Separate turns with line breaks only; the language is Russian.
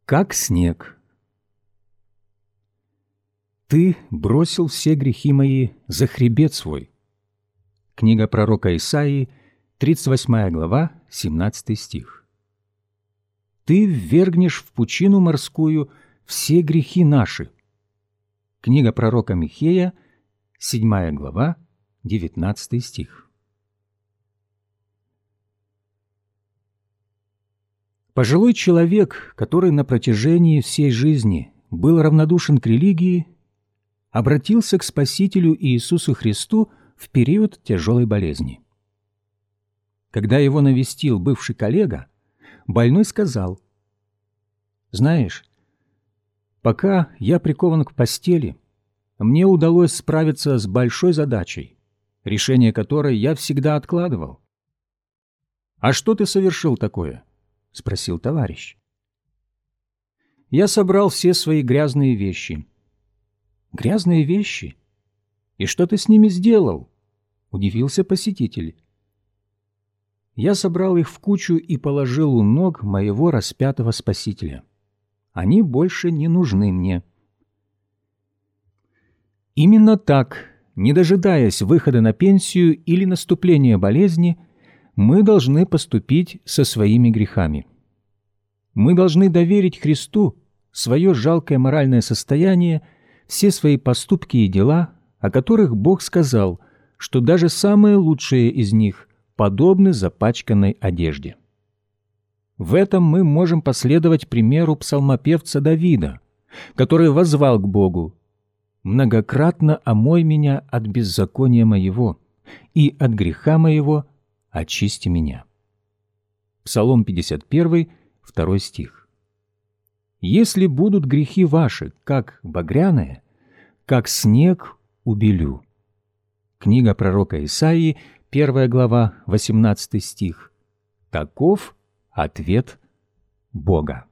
Как снег. Ты бросил все грехи мои за хребет свой. Книга пророка Исаии, 38 глава, 17 стих. Ты ввергнешь в пучину морскую все грехи наши. Книга пророка Михея, 7 глава, 19 стих. Пожилой человек, который на протяжении всей жизни был равнодушен к религии, обратился к Спасителю Иисусу Христу в период тяжелой болезни. Когда его навестил бывший коллега, больной сказал: «Знаешь, пока я прикован к постели, мне удалось справиться с большой задачей, решение которой я всегда откладывал». «А что ты совершил такое?» — спросил товарищ. «Я собрал все свои грязные вещи». «Грязные вещи? И что ты с ними сделал?» — удивился посетитель. «Я собрал их в кучу и положил у ног моего распятого Спасителя. Они больше не нужны мне». Именно так, не дожидаясь выхода на пенсию или наступления болезни, мы должны поступить со своими грехами. Мы должны доверить Христу свое жалкое моральное состояние, все свои поступки и дела, о которых Бог сказал, что даже самые лучшие из них подобны запачканной одежде. В этом мы можем последовать примеру псалмопевца Давида, который воззвал к Богу: «Многократно омой меня от беззакония моего, и от греха моего очисти меня». Псалом 51, 2 стих. «Если будут грехи ваши, как багряные, как снег убелю». Книга пророка Исаии, 1 глава, 18 стих. Таков ответ Бога.